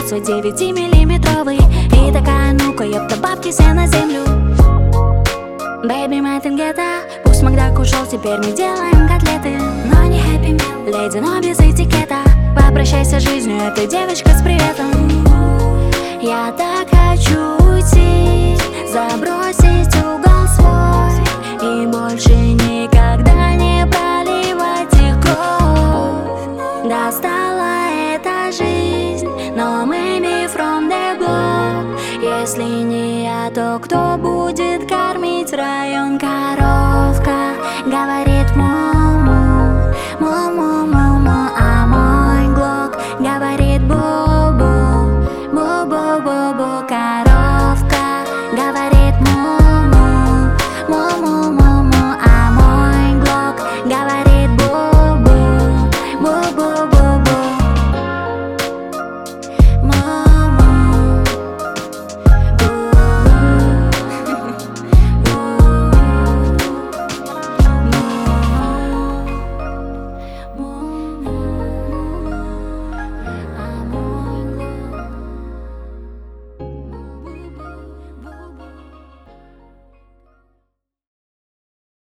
свой 9-миллиметровый. И такая, ну-ка, ёпта, бабки все на землю. Бэйби, Мэтангета, пусть Макдак ушел, теперь мы делаем котлеты. Но не хэппи мил, леди, но без этикета. Попрощайся с жизнью, эта девочка с приветом. Я так хочу уйти, забросить